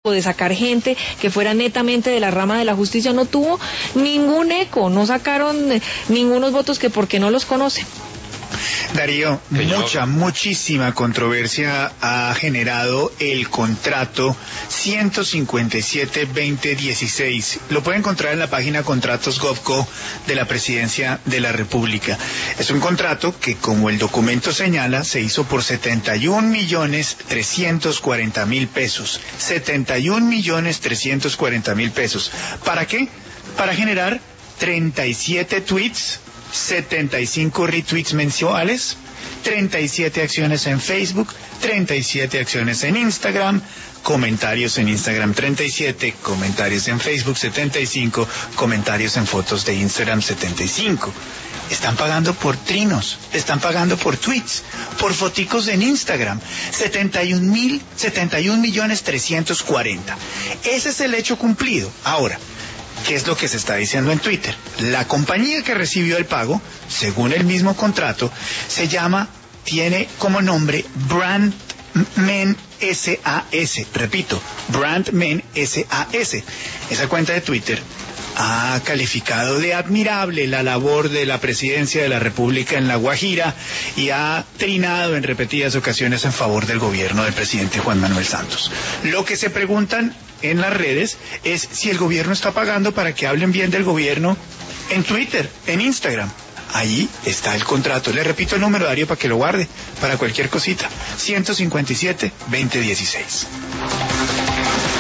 de sacar gente que fuera netamente de la rama de la justicia, no tuvo ningún eco, no sacaron ningunos votos que porque no los conocen. Darío, muchísima controversia ha generado el contrato 157-2016. Lo puede encontrar en la página Contratos.gov.co de la Presidencia de la República. Es un contrato que, como el documento señala, se hizo por 71.340.000 pesos. 71.340.000 pesos. ¿Para qué? Para generar 37 tweets, 75 retweets mensuales, 37 acciones en Facebook, 37 acciones en Instagram, comentarios en Instagram 37, comentarios en Facebook 75, comentarios en fotos de Instagram 75. Están pagando por trinos, están pagando por tweets, por foticos en Instagram, 71.340.000. Ese es el hecho cumplido. Ahora, ¿qué es lo que se está diciendo en Twitter? La compañía que recibió el pago, según el mismo contrato, tiene como nombre Brandmen SAS. Repito, Brandmen SAS. Esa cuenta de Twitter ha calificado de admirable la labor de la Presidencia de la República en La Guajira y ha trinado en repetidas ocasiones en favor del gobierno del presidente Juan Manuel Santos. Lo que se preguntan en las redes es si el gobierno está pagando para que hablen bien del gobierno en Twitter, en Instagram. Ahí está el contrato. Le repito el número, Darío, para que lo guarde, para cualquier cosita. 157-2016.